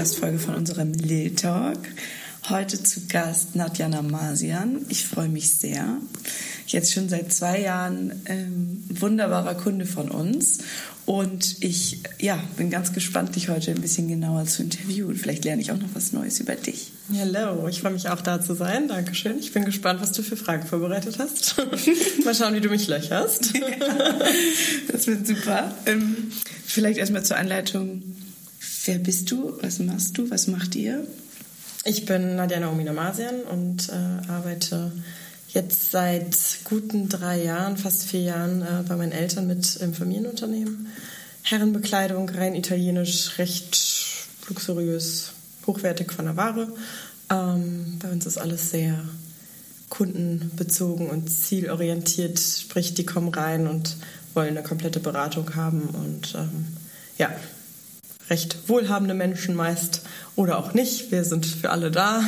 Podcast-Folge von unserem Lil Talk. Heute zu Gast Nadja Namasian. Ich freue mich sehr. Jetzt schon seit 2 Jahren wunderbarer Kunde von uns. Und ich bin ganz gespannt, dich heute ein bisschen genauer zu interviewen. Vielleicht lerne ich auch noch was Neues über dich. Hallo, ich freue mich auch da zu sein. Dankeschön. Ich bin gespannt, was du für Fragen vorbereitet hast. Mal schauen, wie du mich löcherst. Ja, das wird super. Vielleicht erstmal zur Einleitung. Wer bist du? Was machst du? Was macht ihr? Ich bin Nadja Namasian und arbeite jetzt seit guten 3 Jahren, fast 4 Jahren bei meinen Eltern mit im Familienunternehmen. Herrenbekleidung, rein italienisch, recht luxuriös, hochwertig von der Ware. Bei uns ist alles sehr kundenbezogen und zielorientiert, sprich die kommen rein und wollen eine komplette Beratung haben und recht wohlhabende Menschen meist oder auch nicht. Wir sind für alle da.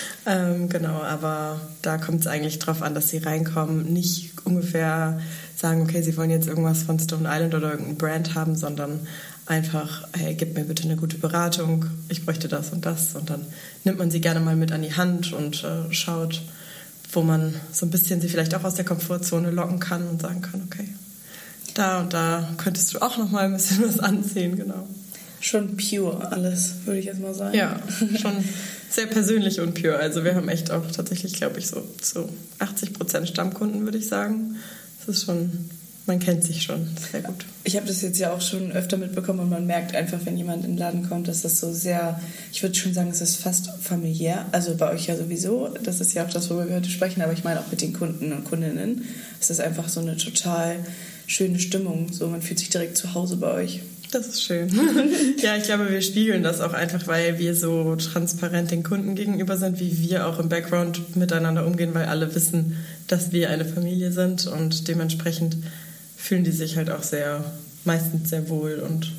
Genau, aber da kommt es eigentlich drauf an, dass sie reinkommen, nicht ungefähr sagen, okay, sie wollen jetzt irgendwas von Stone Island oder irgendein Brand haben, sondern einfach, hey, gib mir bitte eine gute Beratung, ich bräuchte das. Und dann nimmt man sie gerne mal mit an die Hand und schaut, wo man so ein bisschen sie vielleicht auch aus der Komfortzone locken kann und sagen kann, okay, da und da könntest du auch noch mal ein bisschen was anziehen, genau. Schon pure alles, würde ich jetzt mal sagen. Ja, schon sehr persönlich und pure. Also wir haben echt auch tatsächlich, glaube ich, so 80% Stammkunden, würde ich sagen. Das ist schon, man kennt sich schon sehr gut. Ich habe das jetzt ja auch schon öfter mitbekommen und man merkt einfach, wenn jemand in den Laden kommt, dass das so sehr, ich würde schon sagen, es ist fast familiär. Also bei euch ja sowieso, das ist ja auch das, worüber wir heute sprechen, aber ich meine auch mit den Kunden und Kundinnen. Es ist einfach so eine total schöne Stimmung. So, man fühlt sich direkt zu Hause bei euch. Das ist schön. Ja, ich glaube, wir spiegeln das auch einfach, weil wir so transparent den Kunden gegenüber sind, wie wir auch im Background miteinander umgehen, weil alle wissen, dass wir eine Familie sind und dementsprechend fühlen die sich halt auch meistens sehr wohl und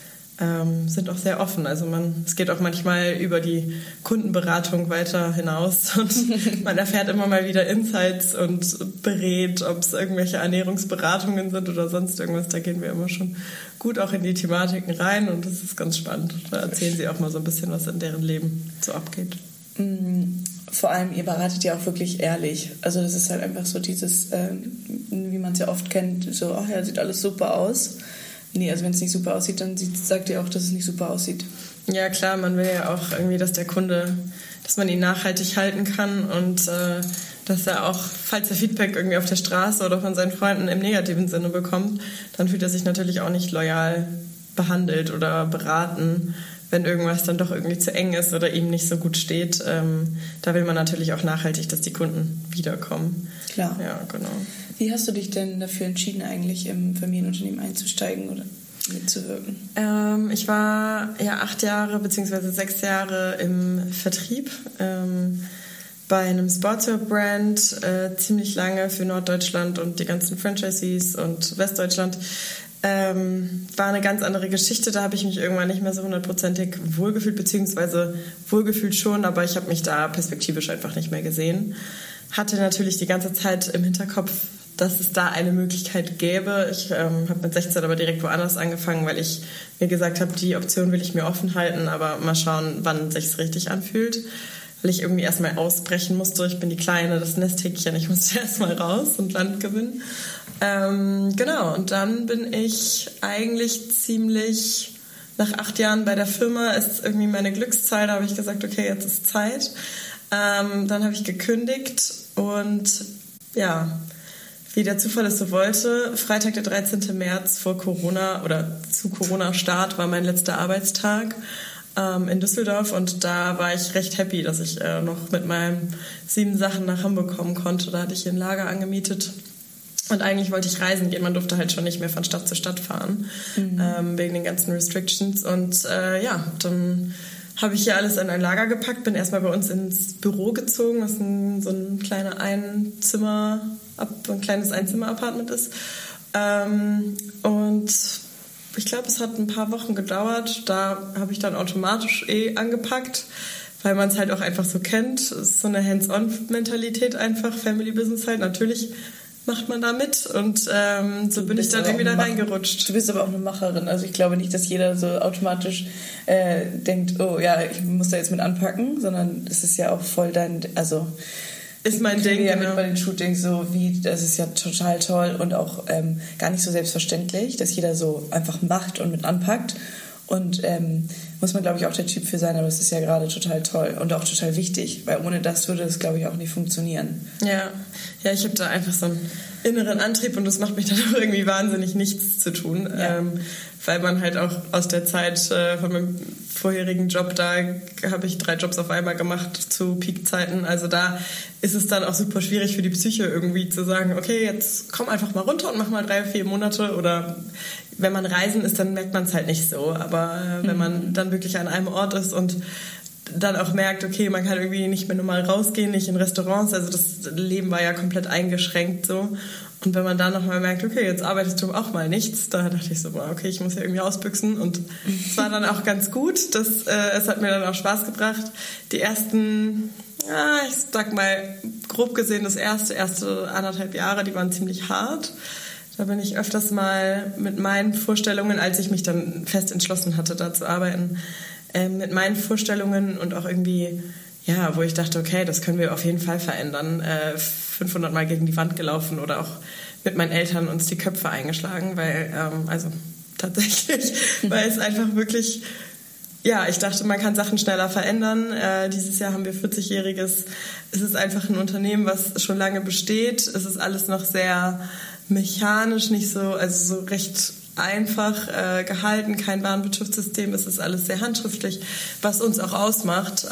sind auch sehr offen. Also es geht auch manchmal über die Kundenberatung weiter hinaus und man erfährt immer mal wieder Insights und berät, ob es irgendwelche Ernährungsberatungen sind oder sonst irgendwas. Da gehen wir immer schon gut auch in die Thematiken rein und das ist ganz spannend. Da erzählen sie auch mal so ein bisschen, was in deren Leben so abgeht. Vor allem, ihr beratet ja auch wirklich ehrlich. Also das ist halt einfach so dieses, wie man es ja oft kennt, so, ach ja, sieht alles super aus. Nee, also wenn es nicht super aussieht, dann sagt ihr auch, dass es nicht super aussieht. Ja klar, man will ja auch irgendwie, dass der Kunde, dass man ihn nachhaltig halten kann und dass er auch, falls er Feedback irgendwie auf der Straße oder von seinen Freunden im negativen Sinne bekommt, dann fühlt er sich natürlich auch nicht loyal behandelt oder beraten, wenn irgendwas dann doch irgendwie zu eng ist oder ihm nicht so gut steht. Da will man natürlich auch nachhaltig, dass die Kunden wiederkommen. Klar. Ja, genau. Wie hast du dich denn dafür entschieden, eigentlich im Familienunternehmen einzusteigen oder mitzuwirken? Ich war 8 Jahre bzw. 6 Jahre im Vertrieb bei einem Sportswear-Brand, ziemlich lange für Norddeutschland und die ganzen Franchisees und Westdeutschland. War eine ganz andere Geschichte. Da habe ich mich irgendwann nicht mehr so 100%ig wohlgefühlt, beziehungsweise wohlgefühlt schon, aber ich habe mich da perspektivisch einfach nicht mehr gesehen. Hatte natürlich die ganze Zeit im Hinterkopf, dass es da eine Möglichkeit gäbe. Ich habe mit 16 aber direkt woanders angefangen, weil ich mir gesagt habe, die Option will ich mir offen halten, aber mal schauen, wann sich's richtig anfühlt. Weil ich irgendwie erstmal ausbrechen musste. Ich bin die Kleine, das Nesthäkchen, ich musste erstmal raus und Land gewinnen. Genau, und dann bin ich eigentlich ziemlich nach 8 Jahren bei der Firma, ist irgendwie meine Glückszahl, da habe ich gesagt, okay, jetzt ist Zeit. Dann habe ich gekündigt und ja, wie der Zufall es so wollte, Freitag der 13. März vor Corona oder zu Corona-Start war mein letzter Arbeitstag in Düsseldorf und da war ich recht happy, dass ich noch mit meinen 7 Sachen nach Hamburg kommen konnte. Da hatte ich ein Lager angemietet und eigentlich wollte ich reisen gehen. Man durfte halt schon nicht mehr von Stadt zu Stadt fahren, wegen den ganzen Restrictions und dann habe ich hier alles in ein Lager gepackt, bin erstmal bei uns ins Büro gezogen, was so ein kleines Einzimmer-Apartment ist. Und ich glaube, es hat ein paar Wochen gedauert. Da habe ich dann automatisch angepackt, weil man es halt auch einfach so kennt. Es ist so eine Hands-on-Mentalität einfach, Family Business halt. Natürlich macht man da mit und so bin ich dann irgendwie da reingerutscht. Du bist aber auch eine Macherin, also ich glaube nicht, dass jeder so automatisch denkt, oh ja, ich muss da jetzt mit anpacken, sondern es ist ja auch voll ist mein Ding, ja mit bei den Shootings so, das ist ja total toll und auch gar nicht so selbstverständlich, dass jeder so einfach macht und mit anpackt. Und muss man, glaube ich, auch der Typ für sein, aber das ist ja gerade total toll und auch total wichtig, weil ohne das würde es, glaube ich, auch nicht funktionieren. Ja, ich habe da einfach so einen inneren Antrieb und das macht mich dann auch irgendwie wahnsinnig, nichts zu tun, weil man halt auch aus der Zeit von meinem vorherigen Job, da habe ich 3 Jobs auf einmal gemacht zu Peakzeiten, also da ist es dann auch super schwierig für die Psyche irgendwie zu sagen, okay, jetzt komm einfach mal runter und mach mal 3-4 Monate oder wenn man reisen ist, dann merkt man es halt nicht so, aber wenn man dann wirklich an einem Ort ist und dann auch merkt, okay, man kann irgendwie nicht mehr normal rausgehen, nicht in Restaurants, also das Leben war ja komplett eingeschränkt so. Und wenn man dann nochmal merkt, okay, jetzt arbeitest du auch mal nichts, da dachte ich so, okay, ich muss ja irgendwie ausbüchsen und es war dann auch ganz gut, es hat mir dann auch Spaß gebracht. Die ersten, ich sag mal, grob gesehen das erste 1,5 Jahre, die waren ziemlich hart. Da bin ich öfters mal mit meinen Vorstellungen, als ich mich dann fest entschlossen hatte, da zu arbeiten, mit meinen Vorstellungen und auch irgendwie, wo ich dachte, okay, das können wir auf jeden Fall verändern, 500 Mal gegen die Wand gelaufen oder auch mit meinen Eltern uns die Köpfe eingeschlagen, weil, tatsächlich, weil es einfach wirklich, ich dachte, man kann Sachen schneller verändern. Dieses Jahr haben wir 40-Jähriges. Es ist einfach ein Unternehmen, was schon lange besteht. Es ist alles noch sehr mechanisch, nicht so, also so recht einfach gehalten, kein Warenwirtschaftssystem, es ist alles sehr handschriftlich, was uns auch ausmacht.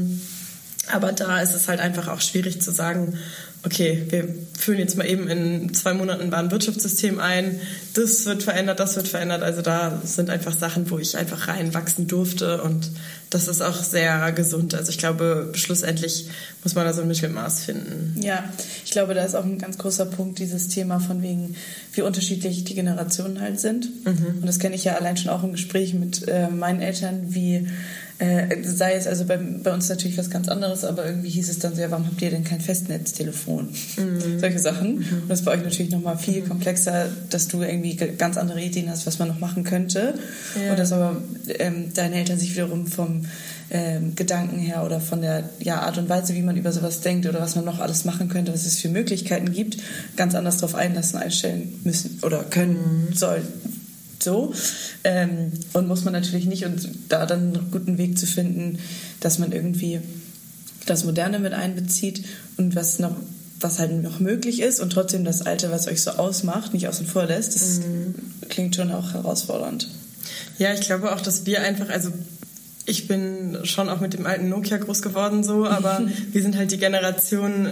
Aber da ist es halt einfach auch schwierig zu sagen, okay, wir führen jetzt mal eben in 2 Monaten ein Warenwirtschaftssystem ein, das wird verändert. Also da sind einfach Sachen, wo ich einfach reinwachsen durfte und das ist auch sehr gesund. Also ich glaube, schlussendlich muss man da so ein Mittelmaß finden. Ja, ich glaube, da ist auch ein ganz großer Punkt dieses Thema von wegen, wie unterschiedlich die Generationen halt sind. Und das kenne ich ja allein schon auch im Gespräch mit meinen Eltern, wie sei es also bei uns natürlich was ganz anderes, aber irgendwie hieß es dann so, ja, warum habt ihr denn kein Festnetztelefon? Solche Sachen. Und das ist bei euch natürlich nochmal viel komplexer, dass du irgendwie ganz andere Ideen hast, was man noch machen könnte. Und dass aber deine Eltern sich wiederum vom Gedanken her oder von der Art und Weise, wie man über sowas denkt oder was man noch alles machen könnte, was es für Möglichkeiten gibt, ganz anders darauf einstellen müssen oder können sollen. So. Und muss man natürlich nicht, und da dann einen guten Weg zu finden, dass man irgendwie das Moderne mit einbezieht und was halt noch möglich ist und trotzdem das Alte, was euch so ausmacht, nicht außen vor lässt, das klingt schon auch herausfordernd. Ja, ich glaube auch, dass wir einfach, also ich bin schon auch mit dem alten Nokia groß geworden so, aber wir sind halt die Generation,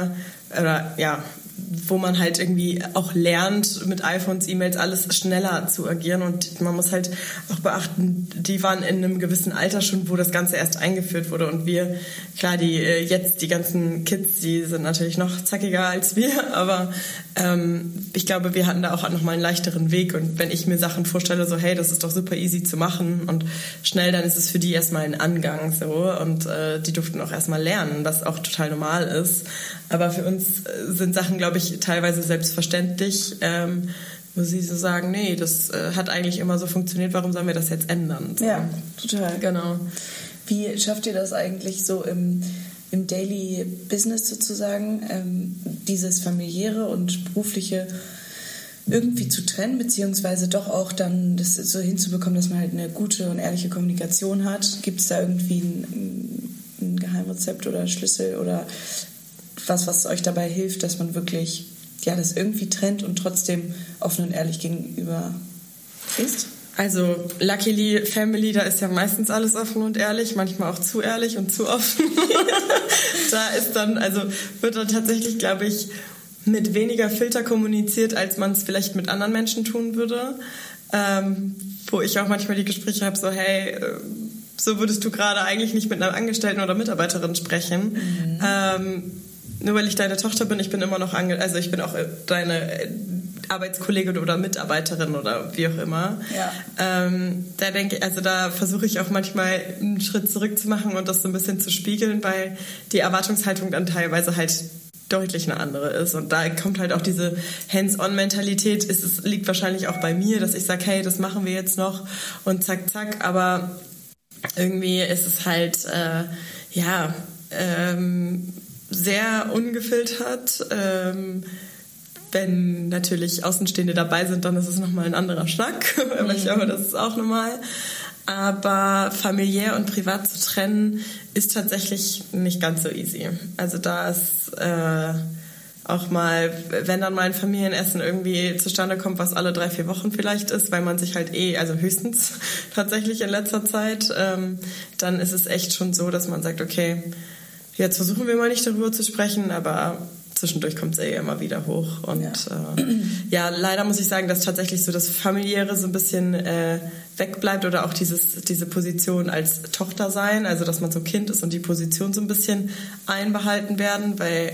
wo man halt irgendwie auch lernt, mit iPhones, E-Mails alles schneller zu agieren und man muss halt auch beachten, die waren in einem gewissen Alter schon, wo das Ganze erst eingeführt wurde und wir, klar, die ganzen Kids, die sind natürlich noch zackiger als wir, aber ich glaube, wir hatten da auch nochmal einen leichteren Weg und wenn ich mir Sachen vorstelle, so hey, das ist doch super easy zu machen und schnell, dann ist es für die erstmal ein Angang so und die durften auch erstmal lernen, was auch total normal ist, aber für uns sind Sachen, glaube ich, teilweise selbstverständlich, wo sie so sagen, nee, das hat eigentlich immer so funktioniert, warum sollen wir das jetzt ändern? So. Ja, total. Genau. Wie schafft ihr das eigentlich so im Daily Business sozusagen, dieses familiäre und berufliche irgendwie zu trennen, beziehungsweise doch auch dann das so hinzubekommen, dass man halt eine gute und ehrliche Kommunikation hat? Gibt es da irgendwie ein Geheimrezept oder Schlüssel oder was euch dabei hilft, dass man wirklich das irgendwie trennt und trotzdem offen und ehrlich gegenüber ist? Also luckily Family, da ist ja meistens alles offen und ehrlich, manchmal auch zu ehrlich und zu offen. Da ist dann, wird dann tatsächlich, glaube ich, mit weniger Filter kommuniziert, als man es vielleicht mit anderen Menschen tun würde. Wo ich auch manchmal die Gespräche habe, so hey, so würdest du gerade eigentlich nicht mit einer Angestellten oder Mitarbeiterin sprechen. Nur weil ich deine Tochter bin, ich bin immer noch ich bin auch deine Arbeitskollegin oder Mitarbeiterin oder wie auch immer. Ja. Da versuche ich auch manchmal einen Schritt zurück zu machen und das so ein bisschen zu spiegeln, weil die Erwartungshaltung dann teilweise halt deutlich eine andere ist. Und da kommt halt auch diese Hands-on-Mentalität. Es liegt wahrscheinlich auch bei mir, dass ich sage, hey, das machen wir jetzt noch und zack, zack. Aber irgendwie ist es halt, sehr ungefiltert. Wenn natürlich Außenstehende dabei sind, dann ist es nochmal ein anderer Schnack. Aber ich glaube, das ist auch normal. Aber familiär und privat zu trennen, ist tatsächlich nicht ganz so easy. Also da ist auch mal, wenn dann mal ein Familienessen irgendwie zustande kommt, was alle 3-4 Wochen vielleicht ist, weil man sich halt also höchstens tatsächlich in letzter Zeit, dann ist es echt schon so, dass man sagt, okay, jetzt versuchen wir mal nicht darüber zu sprechen, aber zwischendurch kommt es immer wieder hoch. Und leider muss ich sagen, dass tatsächlich so das Familiäre so ein bisschen wegbleibt oder auch diese Position als Tochter sein, also dass man so Kind ist und die Position so ein bisschen einbehalten werden, weil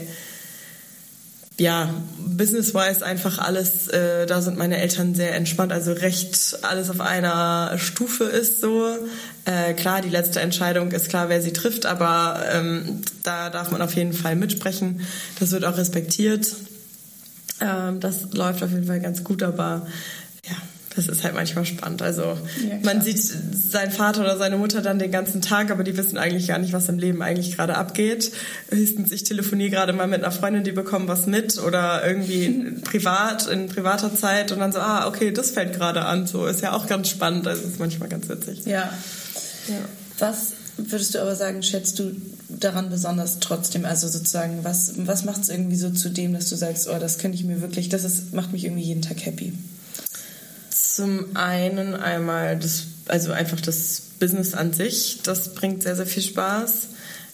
business-wise einfach alles, da sind meine Eltern sehr entspannt, also recht alles auf einer Stufe ist so. Klar, die letzte Entscheidung ist klar, wer sie trifft, aber da darf man auf jeden Fall mitsprechen. Das wird auch respektiert. Das läuft auf jeden Fall ganz gut, aber ja, das ist halt manchmal spannend. Also man sieht seinen Vater oder seine Mutter dann den ganzen Tag, aber die wissen eigentlich gar nicht, was im Leben eigentlich gerade abgeht. Höchstens ich telefoniere gerade mal mit einer Freundin, die bekommen was mit oder irgendwie in privater Zeit und dann so, okay, das fällt gerade an. So ist ja auch ganz spannend, also ist manchmal ganz witzig. Ja. Was würdest du aber sagen, schätzt du daran besonders trotzdem? Also sozusagen, was macht es irgendwie so zu dem, dass du sagst, das könnte ich mir wirklich, macht mich irgendwie jeden Tag happy? Zum einen einmal einfach das Business an sich, das bringt sehr, sehr viel Spaß.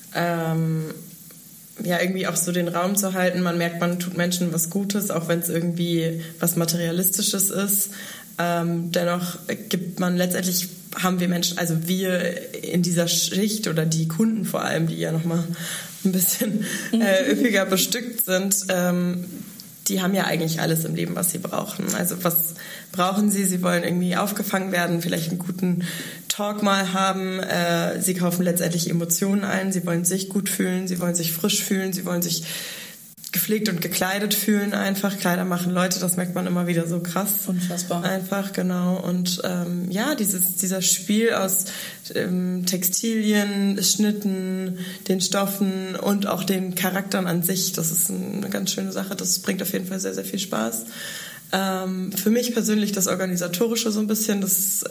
Irgendwie auch so den Raum zu halten, man merkt, man tut Menschen was Gutes, auch wenn es irgendwie was Materialistisches ist. Dennoch haben wir Menschen, also wir in dieser Schicht oder die Kunden vor allem, die ja nochmal ein bisschen üppiger bestückt sind, die haben ja eigentlich alles im Leben, was sie brauchen. Also was brauchen sie? Sie wollen irgendwie aufgefangen werden, vielleicht einen guten Talk mal haben. Sie kaufen letztendlich Emotionen ein. Sie wollen sich gut fühlen, sie wollen sich frisch fühlen, sie wollen sich gepflegt und gekleidet fühlen einfach. Kleider machen Leute, das merkt man immer wieder so krass. Unfassbar. Einfach, genau. Und dieser Spiel aus Textilien, Schnitten, den Stoffen und auch den Charakteren an sich, das ist eine ganz schöne Sache. Das bringt auf jeden Fall sehr, sehr viel Spaß. Für mich persönlich das Organisatorische so ein bisschen, das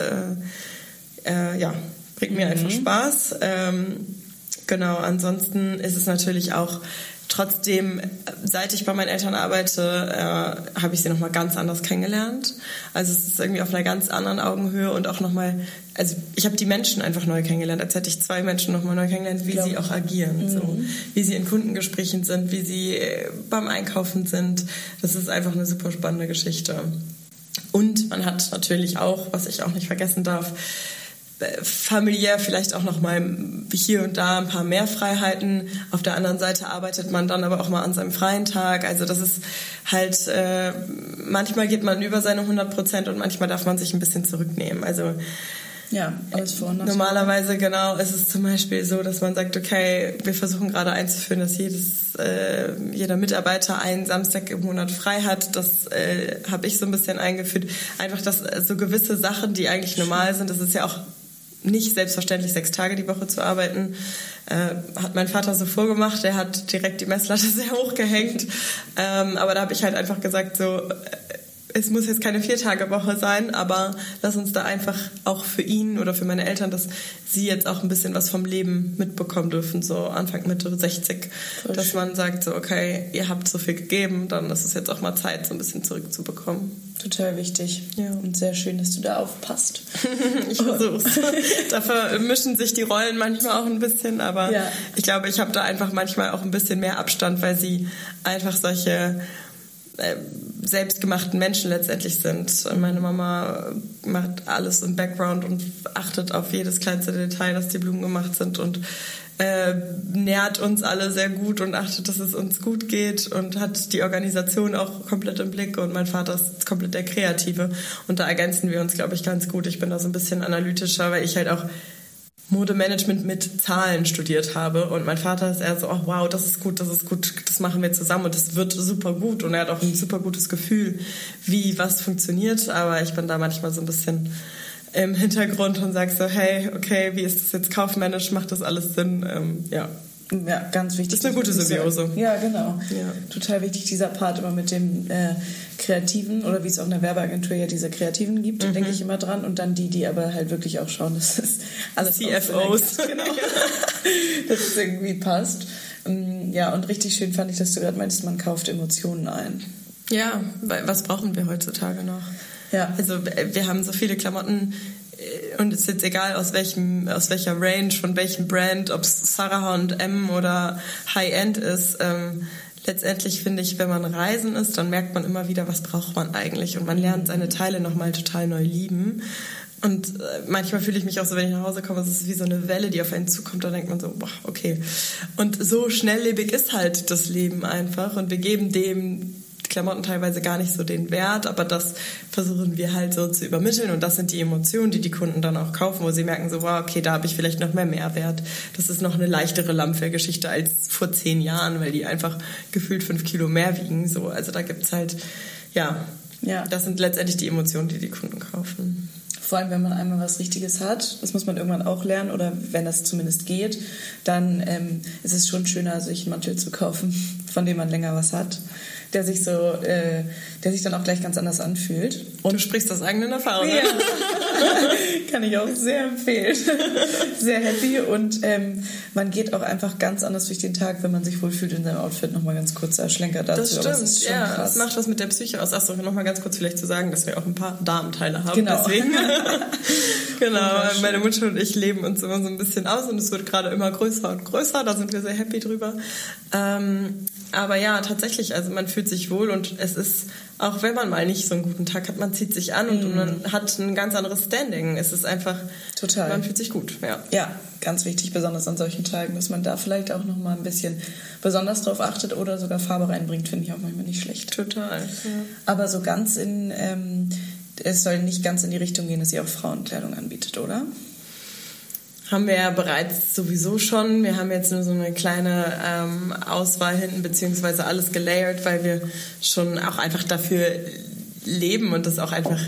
bringt mir einfach Spaß. Genau, ansonsten ist es natürlich auch trotzdem, seit ich bei meinen Eltern arbeite, habe ich sie nochmal ganz anders kennengelernt. Also es ist irgendwie auf einer ganz anderen Augenhöhe und auch nochmal, also ich habe die Menschen einfach neu kennengelernt, als hätte ich 2 Menschen nochmal neu kennengelernt, wie sie auch agieren, so, wie sie in Kundengesprächen sind, wie sie beim Einkaufen sind. Das ist einfach eine super spannende Geschichte. Und man hat natürlich auch, was ich auch nicht vergessen darf, familiär vielleicht auch noch mal hier und da ein paar mehr Freiheiten. Auf der anderen Seite arbeitet man dann aber auch mal an seinem freien Tag. Also das ist halt, manchmal geht man über seine 100% und manchmal darf man sich ein bisschen zurücknehmen. Also alles vor und normalerweise genau ist es zum Beispiel so, dass man sagt, okay, wir versuchen gerade einzuführen, dass jeder Mitarbeiter einen Samstag im Monat frei hat. Das habe ich so ein bisschen eingeführt. Einfach, dass so gewisse Sachen, die eigentlich normal sind, das ist ja auch nicht selbstverständlich 6 Tage die Woche zu arbeiten, hat mein Vater so vorgemacht. Der hat direkt die Messlatte sehr hoch gehängt. Aber da habe ich halt einfach gesagt, so, es muss jetzt keine 4-Tage-Woche sein, aber lass uns da einfach auch für ihn oder für meine Eltern, dass sie jetzt auch ein bisschen was vom Leben mitbekommen dürfen, so Anfang, Mitte 60. Voll dass man sagt so, okay, ihr habt so viel gegeben, dann ist es jetzt auch mal Zeit, so ein bisschen zurückzubekommen. Total wichtig. Ja. Und sehr schön, dass du da aufpasst. Ich versuch's. Da vermischen sich die Rollen manchmal auch ein bisschen, aber ich glaube, ich habe da einfach manchmal auch ein bisschen mehr Abstand, weil sie einfach solche selbstgemachten Menschen letztendlich sind. Meine Mama macht alles im Background und achtet auf jedes kleinste Detail, dass die Blumen gemacht sind und nährt uns alle sehr gut und achtet, dass es uns gut geht und hat die Organisation auch komplett im Blick und mein Vater ist komplett der Kreative und da ergänzen wir uns, glaube ich, ganz gut. Ich bin da so ein bisschen analytischer, weil ich halt auch Modemanagement mit Zahlen studiert habe. Und mein Vater ist eher so, oh wow, das ist gut, das machen wir zusammen und das wird super gut. Und er hat auch ein super gutes Gefühl, wie was funktioniert. Aber ich bin da manchmal so ein bisschen im Hintergrund und sage so, hey, okay, wie ist das jetzt kaufmännisch? Macht das alles Sinn? Ja, ganz wichtig. Das ist eine gute Symbiose. Ja, genau. Ja. Total wichtig, dieser Part immer mit dem Kreativen oder wie es auch in der Werbeagentur ja diese Kreativen gibt, denke ich immer dran. Und dann die aber halt wirklich auch schauen, dass es alles CFOs. Genau. Dass es irgendwie passt. Ja, und richtig schön fand ich, dass du gerade meintest, man kauft Emotionen ein. Ja, weil was brauchen wir heutzutage noch? Ja. Also wir haben so viele Klamotten und es ist jetzt egal aus welcher Range, von welchem Brand, ob es Zara, H&M oder High-End ist. Letztendlich finde ich, wenn man reisen ist, dann merkt man immer wieder, was braucht man eigentlich und man lernt seine Teile nochmal total neu lieben. Und manchmal fühle ich mich auch so, wenn ich nach Hause komme, es ist wie so eine Welle, die auf einen zukommt, da denkt man so, boah, okay. Und so schnelllebig ist halt das Leben einfach und wir geben dem Klamotten teilweise gar nicht so den Wert, aber das versuchen wir halt so zu übermitteln und das sind die Emotionen, die Kunden dann auch kaufen, wo sie merken so, wow, okay, da habe ich vielleicht noch mehr Mehrwert. Das ist noch eine leichtere Lammfair-Geschichte als vor 10 Jahren, weil die einfach gefühlt 5 Kilo mehr wiegen. So, also da gibt's halt, ja, das sind letztendlich die Emotionen, die Kunden kaufen. Vor allem, wenn man einmal was Richtiges hat, das muss man irgendwann auch lernen oder wenn das zumindest geht, dann ist es schon schöner, sich einen Mantel zu kaufen, von dem man länger was hat, der sich dann auch gleich ganz anders anfühlt. Und du sprichst aus eigenen Erfahrungen. Ja. Kann ich auch sehr empfehlen. Sehr happy und man geht auch einfach ganz anders durch den Tag, wenn man sich wohlfühlt in seinem Outfit. Nochmal ganz kurzer Schlenker dazu. Das stimmt, aber das ist schon krass. Das macht was mit der Psyche aus. Achso, nochmal ganz kurz vielleicht zu sagen, dass wir auch ein paar Damenteile haben. Genau. Deswegen. Genau, meine Mutter und ich leben uns immer so ein bisschen aus und es wird gerade immer größer und größer. Da sind wir sehr happy drüber. Aber ja, tatsächlich, also man fühlt sich wohl und es ist, auch wenn man mal nicht so einen guten Tag hat, man zieht sich an und man hat ein ganz anderes Standing. Es ist einfach, total. Man fühlt sich gut. Ja, ganz wichtig, besonders an solchen Tagen, dass man da vielleicht auch noch mal ein bisschen besonders drauf achtet oder sogar Farbe reinbringt, finde ich auch manchmal nicht schlecht. Total. Ja. Aber so ganz es soll nicht ganz in die Richtung gehen, dass ihr auch Frauenkleidung anbietet, oder? Haben wir ja bereits sowieso schon. Wir haben jetzt nur so eine kleine Auswahl hinten, beziehungsweise alles gelayert, weil wir schon auch einfach dafür leben und das auch einfach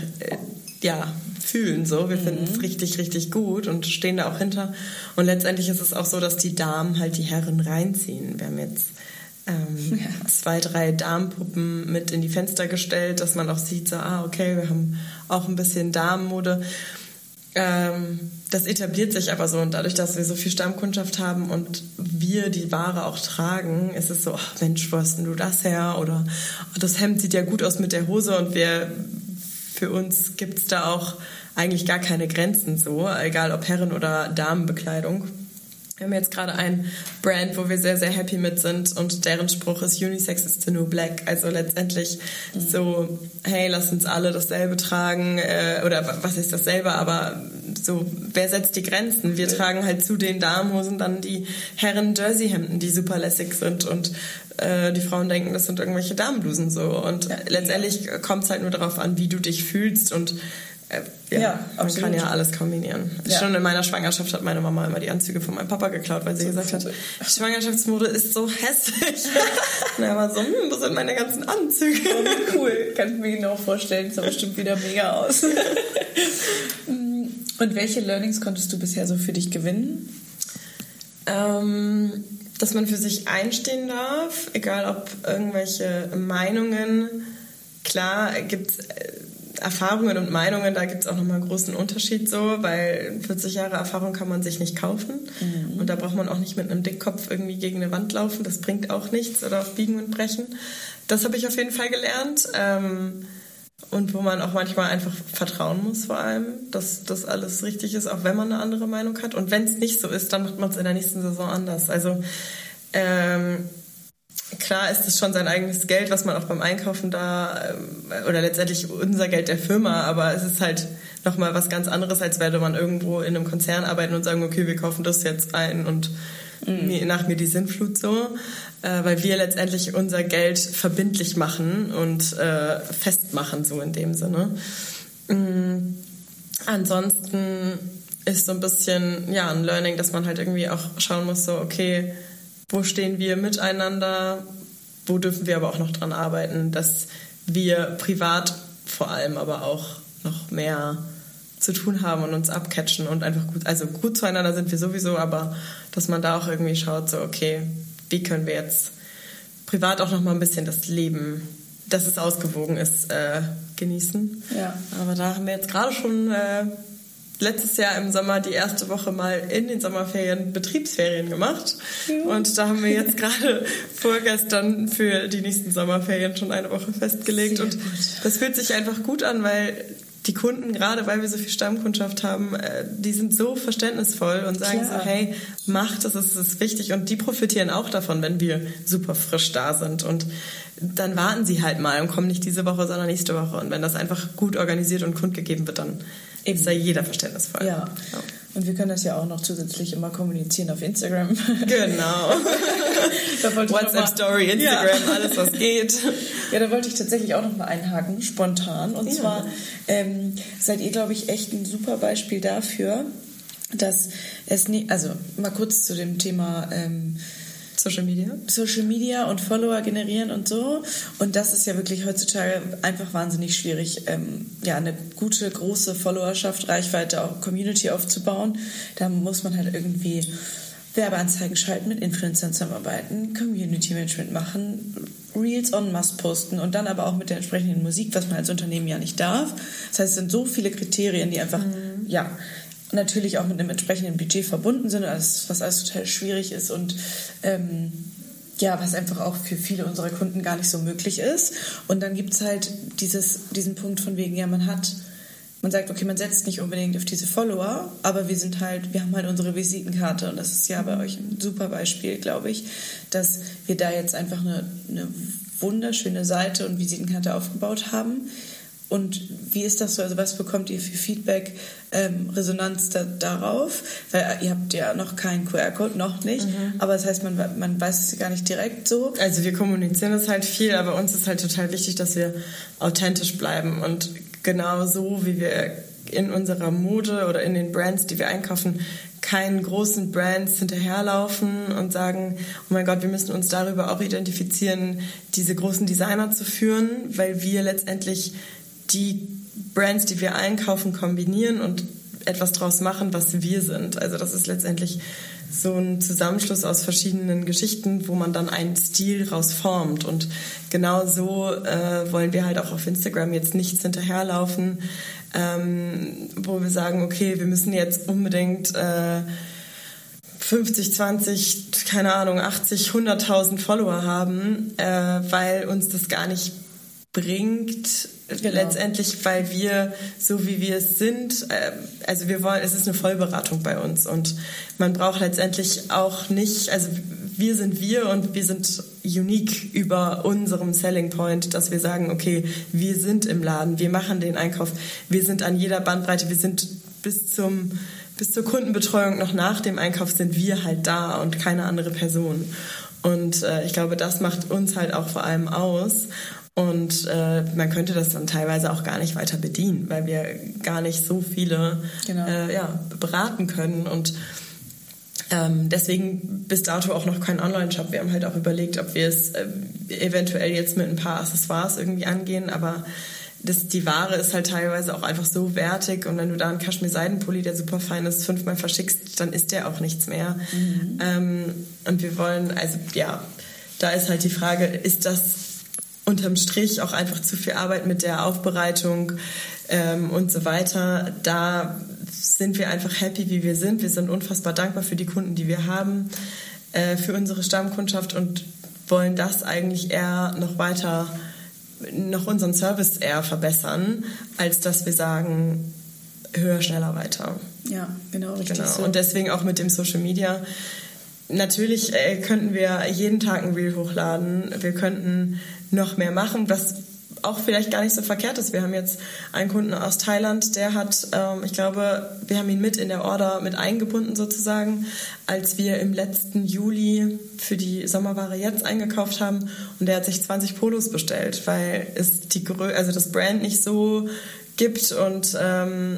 fühlen. So. Wir finden es richtig, richtig gut und stehen da auch hinter. Und letztendlich ist es auch so, dass die Damen halt die Herren reinziehen. Wir haben jetzt 2, 3 Damenpuppen mit in die Fenster gestellt, dass man auch sieht, so, okay, wir haben auch ein bisschen Damenmode. Das etabliert sich aber so und dadurch, dass wir so viel Stammkundschaft haben und wir die Ware auch tragen, ist es so, ach Mensch, wo hast denn du das her? Oder das Hemd sieht ja gut aus mit der Hose und für uns gibt es da auch eigentlich gar keine Grenzen so, egal ob Herren- oder Damenbekleidung. Wir haben jetzt gerade ein Brand, wo wir sehr, sehr happy mit sind und deren Spruch ist Unisex is the new black. Also letztendlich so, hey, lass uns alle dasselbe tragen oder was ist dasselbe, aber so, wer setzt die Grenzen? Wir tragen halt zu den Damenhosen dann die Herren-Jersey-Hemden, die super lässig sind und die Frauen denken, das sind irgendwelche Damenblusen so und letztendlich kommt es halt nur darauf an, wie du dich fühlst und man kann ja alles kombinieren. Ja. Schon in meiner Schwangerschaft hat meine Mama immer die Anzüge von meinem Papa geklaut, weil sie gesagt hat, Schwangerschaftsmode ist so hässlich. Und er war so, wo sind meine ganzen Anzüge? Oh, cool, kann ich mir genau vorstellen. Sah bestimmt wieder mega aus. Und welche Learnings konntest du bisher so für dich gewinnen? Dass man für sich einstehen darf, egal ob irgendwelche Meinungen. Klar gibt's Erfahrungen und Meinungen, da gibt es auch nochmal einen großen Unterschied so, weil 40 Jahre Erfahrung kann man sich nicht kaufen und da braucht man auch nicht mit einem Dickkopf irgendwie gegen eine Wand laufen, das bringt auch nichts oder auf Biegen und Brechen. Das habe ich auf jeden Fall gelernt und wo man auch manchmal einfach vertrauen muss vor allem, dass das alles richtig ist, auch wenn man eine andere Meinung hat und wenn es nicht so ist, dann macht man es in der nächsten Saison anders. Also klar ist es schon sein eigenes Geld, was man auch beim Einkaufen da, oder letztendlich unser Geld der Firma, aber es ist halt nochmal was ganz anderes, als würde man irgendwo in einem Konzern arbeiten und sagen, okay, wir kaufen das jetzt ein und nach mir die Sinnflut so, weil wir letztendlich unser Geld verbindlich machen und festmachen, so in dem Sinne. Ansonsten ist so ein bisschen ein Learning, dass man halt irgendwie auch schauen muss, so okay, wo stehen wir miteinander, wo dürfen wir aber auch noch dran arbeiten, dass wir privat vor allem aber auch noch mehr zu tun haben und uns abcatchen und einfach gut zueinander sind wir sowieso, aber dass man da auch irgendwie schaut, so okay, wie können wir jetzt privat auch noch mal ein bisschen das Leben, dass es ausgewogen ist, genießen. Ja. Aber da haben wir jetzt gerade schon letztes Jahr im Sommer die erste Woche mal in den Sommerferien Betriebsferien gemacht. Ja. Und da haben wir jetzt gerade vorgestern für die nächsten Sommerferien schon eine Woche festgelegt. Sehr und gut. Das fühlt sich einfach gut an, weil die Kunden, gerade weil wir so viel Stammkundschaft haben, die sind so verständnisvoll und sagen so, hey, mach das, es ist wichtig. Und die profitieren auch davon, wenn wir super frisch da sind. Und dann warten sie halt mal und kommen nicht diese Woche, sondern nächste Woche. Und wenn das einfach gut organisiert und kundgegeben wird, dann ist da jeder verständnisvoll. Ja. Und wir können das ja auch noch zusätzlich immer kommunizieren auf Instagram. Genau. WhatsApp-Story, Instagram, alles was geht. Ja, da wollte ich tatsächlich auch noch mal einhaken, spontan. Und zwar seid ihr, glaube ich, echt ein super Beispiel dafür, dass es nie, also mal kurz zu dem Thema Social Media und Follower generieren und so. Und das ist ja wirklich heutzutage einfach wahnsinnig schwierig, eine gute, große Followerschaft, Reichweite, auch Community aufzubauen. Da muss man halt irgendwie Werbeanzeigen schalten, mit Influencern zusammenarbeiten, Community Management machen, Reels en masse posten und dann aber auch mit der entsprechenden Musik, was man als Unternehmen ja nicht darf. Das heißt, es sind so viele Kriterien, die einfach, natürlich auch mit einem entsprechenden Budget verbunden sind, was alles total schwierig ist und was einfach auch für viele unserer Kunden gar nicht so möglich ist. Und dann gibt es halt diesen Punkt von wegen, man sagt, okay, man setzt nicht unbedingt auf diese Follower, aber wir haben halt unsere Visitenkarte und das ist ja bei euch ein super Beispiel, glaube ich, dass wir da jetzt einfach eine wunderschöne Seite und Visitenkarte aufgebaut haben. Und wie ist das so? Also was bekommt ihr für Feedback, Resonanz darauf? Weil ihr habt ja noch keinen QR-Code, noch nicht. Aber das heißt, man weiß es gar nicht direkt so. Also wir kommunizieren das halt viel, aber uns ist halt total wichtig, dass wir authentisch bleiben. Und genau so, wie wir in unserer Mode oder in den Brands, die wir einkaufen, keinen großen Brands hinterherlaufen und sagen, oh mein Gott, wir müssen uns darüber auch identifizieren, diese großen Designer zu führen, weil wir letztendlich die Brands, die wir einkaufen, kombinieren und etwas draus machen, was wir sind. Also das ist letztendlich so ein Zusammenschluss aus verschiedenen Geschichten, wo man dann einen Stil raus formt. Und genau so wollen wir halt auch auf Instagram jetzt nichts hinterherlaufen, wo wir sagen, okay, wir müssen jetzt unbedingt 50, 20, keine Ahnung, 80, 100.000 Follower haben, weil uns das gar nicht bringt, letztendlich, weil wir, so wie wir es sind, also es ist eine Vollberatung bei uns und man braucht letztendlich auch nicht, also wir sind wir und wir sind unique über unserem Selling Point, dass wir sagen, okay, wir sind im Laden, wir machen den Einkauf, wir sind an jeder Bandbreite, wir sind bis zur Kundenbetreuung noch nach dem Einkauf sind wir halt da und keine andere Person. Und ich glaube, das macht uns halt auch vor allem aus. Und man könnte das dann teilweise auch gar nicht weiter bedienen, weil wir gar nicht so viele beraten können. Und deswegen bis dato auch noch kein Online-Shop. Wir haben halt auch überlegt, ob wir es eventuell jetzt mit ein paar Accessoires irgendwie angehen, aber die Ware ist halt teilweise auch einfach so wertig und wenn du da einen Kaschmir-Seidenpulli, der super fein ist, 5-mal verschickst, dann ist der auch nichts mehr. Und wir wollen, da ist halt die Frage, ist das unterm Strich auch einfach zu viel Arbeit mit der Aufbereitung und so weiter. Da sind wir einfach happy, wie wir sind. Wir sind unfassbar dankbar für die Kunden, die wir haben, für unsere Stammkundschaft und wollen das eigentlich eher noch unseren Service eher verbessern, als dass wir sagen, höher, schneller, weiter. Ja, genau, richtig. Genau. So. Und deswegen auch mit dem Social Media. Natürlich könnten wir jeden Tag ein Reel hochladen. Wir könnten noch mehr machen, was auch vielleicht gar nicht so verkehrt ist. Wir haben jetzt einen Kunden aus Thailand, der hat, ich glaube, wir haben ihn mit in der Order mit eingebunden sozusagen, als wir im letzten Juli für die Sommerware jetzt eingekauft haben und der hat sich 20 Polos bestellt, weil es das Brand nicht so gibt und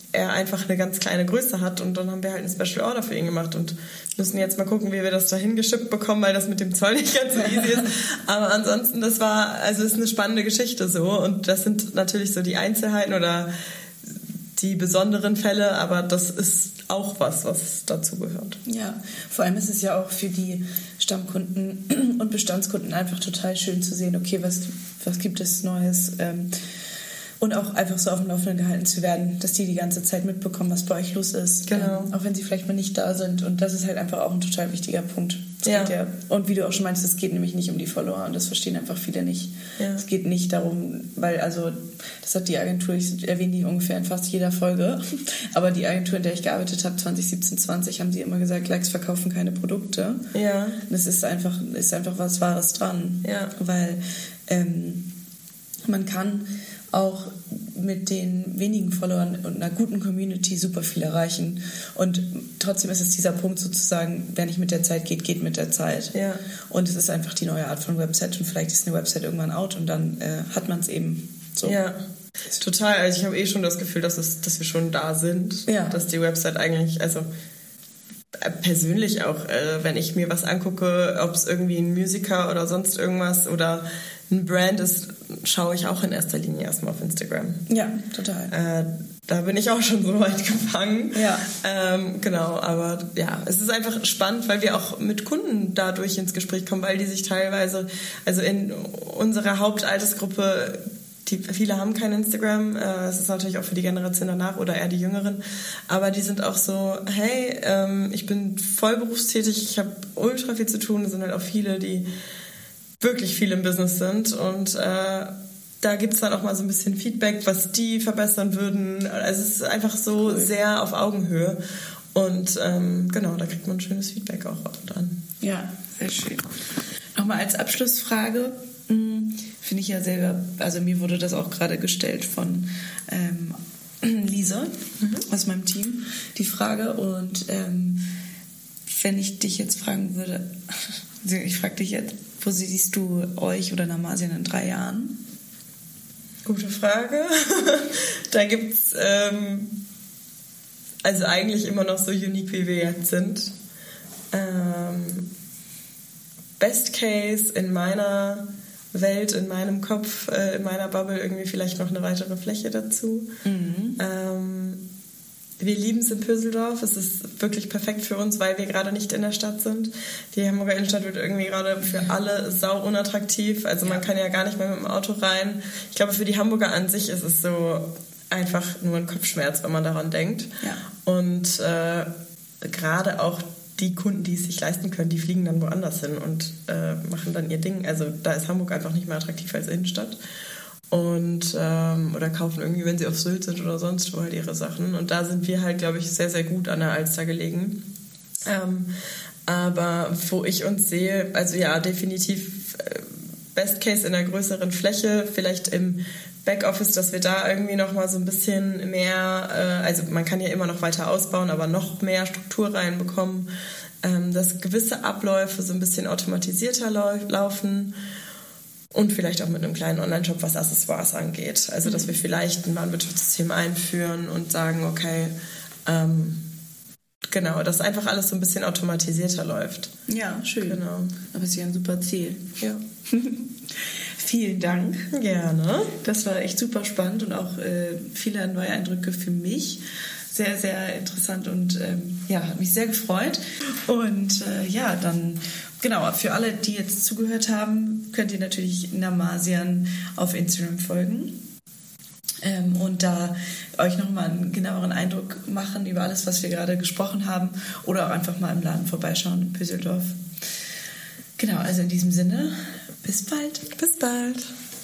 er einfach eine ganz kleine Größe hat und dann haben wir halt eine Special Order für ihn gemacht und müssen jetzt mal gucken, wie wir das dahin geschippt bekommen, weil das mit dem Zoll nicht ganz so easy ist. Aber ansonsten, ist eine spannende Geschichte so und das sind natürlich so die Einzelheiten oder die besonderen Fälle, aber das ist auch was dazu gehört. Ja, vor allem ist es ja auch für die Stammkunden und Bestandskunden einfach total schön zu sehen, okay, was gibt es Neues, und auch einfach so auf dem Laufenden gehalten zu werden, dass die ganze Zeit mitbekommen, was bei euch los ist. Genau. Auch wenn sie vielleicht mal nicht da sind. Und das ist halt einfach auch ein total wichtiger Punkt. Ja. Und wie du auch schon meinst, es geht nämlich nicht um die Follower und das verstehen einfach viele nicht. Ja. Es geht nicht darum, weil das hat die Agentur, ich erwähne die ungefähr in fast jeder Folge, aber die Agentur, in der ich gearbeitet habe, 2017, 20, haben sie immer gesagt, Likes verkaufen keine Produkte. Ja. Und es ist einfach was Wahres dran. Ja. Weil man kann auch mit den wenigen Followern und einer guten Community super viel erreichen. Und trotzdem ist es dieser Punkt sozusagen, wer nicht mit der Zeit geht, geht mit der Zeit. Ja. Und es ist einfach die neue Art von Website und vielleicht ist eine Website irgendwann out und dann hat man es eben so. Ja, total. Also ich habe schon das Gefühl, dass wir schon da sind. Ja. Dass die Website eigentlich, also persönlich auch, wenn ich mir was angucke, ob es irgendwie ein Musiker oder sonst irgendwas oder ein Brand ist, schaue ich auch in erster Linie erstmal auf Instagram. Ja, total. Da bin ich auch schon so weit gefangen. Ja. Genau, aber ja, es ist einfach spannend, weil wir auch mit Kunden dadurch ins Gespräch kommen, weil die sich teilweise, also in unserer Hauptaltersgruppe, viele haben kein Instagram, das ist natürlich auch für die Generation danach oder eher die Jüngeren, aber die sind auch so, hey, ich bin voll berufstätig, ich habe ultra viel zu tun, es sind halt auch viele, die wirklich viel im Business sind und da gibt es dann auch mal so ein bisschen Feedback, was die verbessern würden. Also es ist einfach so cool. Sehr auf Augenhöhe und genau, da kriegt man ein schönes Feedback auch dann. Ja, sehr schön. Nochmal als Abschlussfrage, finde ich ja selber, also mir wurde das auch gerade gestellt von Lisa aus meinem Team, die Frage und wenn ich dich jetzt fragen würde, ich frage dich jetzt, wo siehst du euch oder Namasien in 3 Jahren? Gute Frage. Da gibt es also eigentlich immer noch so unique, wie wir jetzt sind. Best Case in meiner Welt, in meinem Kopf, in meiner Bubble irgendwie vielleicht noch eine weitere Fläche dazu. Wir lieben es in Püsseldorf. Es ist wirklich perfekt für uns, weil wir gerade nicht in der Stadt sind. Die Hamburger Innenstadt wird irgendwie gerade für alle sau unattraktiv. Also man kann ja gar nicht mehr mit dem Auto rein. Ich glaube, für die Hamburger an sich ist es so einfach nur ein Kopfschmerz, wenn man daran denkt. Ja. Und gerade auch die Kunden, die es sich leisten können, die fliegen dann woanders hin und machen dann ihr Ding. Also da ist Hamburg einfach nicht mehr attraktiv als Innenstadt. Und oder kaufen irgendwie, wenn sie auf Sylt sind oder sonst wo halt ihre Sachen. Und da sind wir halt, glaube ich, sehr, sehr gut an der Alster gelegen. Aber wo ich uns sehe, also ja, definitiv Best Case in einer größeren Fläche, vielleicht im Backoffice, dass wir da irgendwie nochmal so ein bisschen mehr, also man kann ja immer noch weiter ausbauen, aber noch mehr Struktur reinbekommen, dass gewisse Abläufe so ein bisschen automatisierter laufen. Und vielleicht auch mit einem kleinen Online-Shop, was Accessoires angeht. Also, dass wir vielleicht ein Warenwirtschaftssystem einführen und sagen, okay, genau, dass einfach alles so ein bisschen automatisierter läuft. Ja, schön. Genau. Aber es ist ja ein super Ziel. Ja. Vielen Dank. Gerne. Das war echt super spannend und auch viele neue Eindrücke für mich. Sehr, sehr interessant und hat mich sehr gefreut. Und dann... Genau, für alle, die jetzt zugehört haben, könnt ihr natürlich Namasian auf Instagram folgen und da euch nochmal einen genaueren Eindruck machen über alles, was wir gerade gesprochen haben oder auch einfach mal im Laden vorbeischauen in Püsseldorf. Genau, also in diesem Sinne, bis bald. Bis bald.